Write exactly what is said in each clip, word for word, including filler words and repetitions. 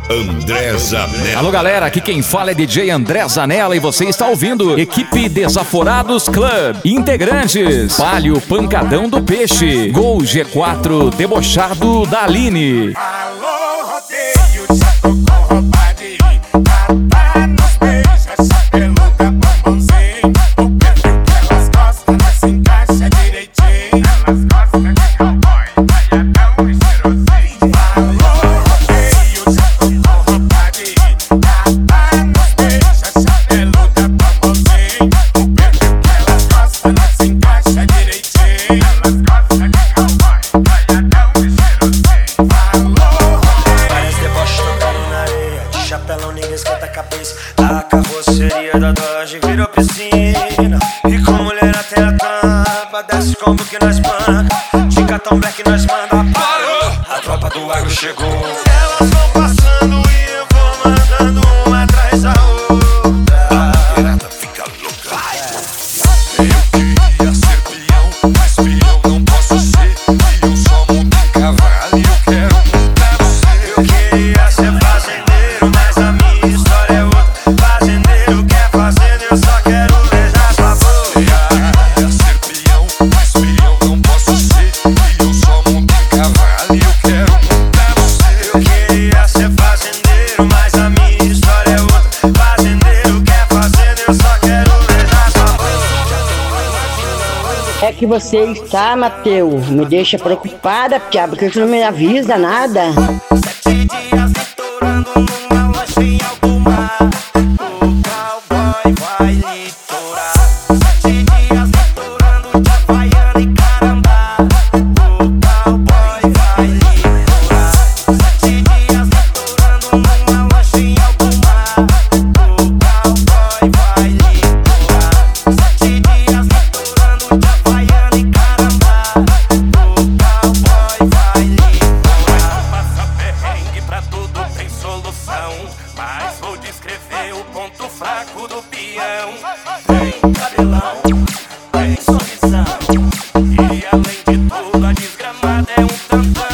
André Zanella. Alô galera, aqui quem fala é D J André Zanella e você está ouvindo Equipe Desaforados Club. Integrantes: Palio Pancadão do Peixe, Gol G quatro Debochado da Aline. Alô, rodeio, já tô com roupa de ir. Tá nos beijos, chapeluda, bombonzinho. O perfil que elas gostam, mas se encaixa direitinho. Elas gostam de cowboy, baianão e cheirosinho. Alô, rodeio, já tô com roupa de ir. Tá nos beijos, chapeluda, bombonzinho. O perfil que elas gostam, mas se encaixa direitinho. Elas gostam de cowboy, baianão e cheirosinho. Alô, Várias deboches tocando na areia, de chapelão ninguém esquenta a cabeça. A carroceria da Dodge virou piscina. E com mulher até a tampa, desce como que nós banca. De cartão black nós manda. Parou! A tropa do agro chegou. Elas vão passando e eu vou mandando uma atrás da outra. A pirata fica louca. Eu queria ser peão, mas peão não posso ser. E eu só monto um cavalo e eu quero montar você. Eu queria ser fazendeiro, mas a minha história é outra. Fazendeiro quer fazenda, eu só quero beijar sua boca. Eu queria ser peão, mas peão não posso ser. E eu só monto um cavalo e eu quero montar você. Eu queria ser fazendeiro, mas a minha história é outra. Fazendeiro quer fazenda, eu só quero beijar sua boca. É que você está, Mateus? Me deixa preocupada, piá, porque você não me avisa nada. Sete dias litorando numa lancha em alto mar. O cowboy vai litorar. Sete dias litorando de Havaiana e Carambá. O cowboy vai litorar. Sete dias litorando numa lancha em alto mar. O cowboy vai litorar. Sete dias litorando de Havaiana e Carambá. O cowboy vai litorar. Passa perrengue, pra tudo tem solução. Mas vou descrever o ponto fraco do peão. Tem cabelão, tem sorrisão. E além de tudo, a desgramada é um tantão.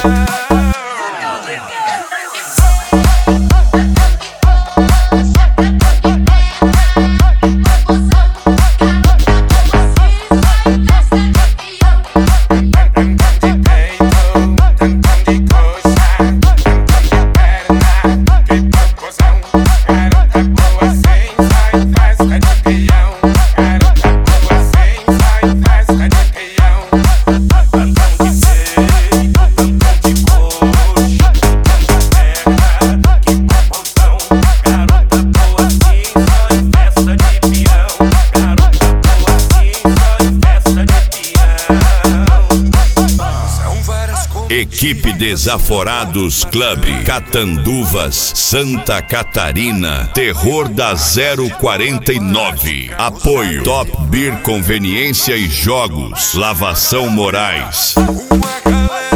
Equipe Desaforados Club, Catanduvas, Santa Catarina, Terror da zero quarenta e nove. Apoio Top Beer Conveniência e Jogos, Lavação Moraes. uma galera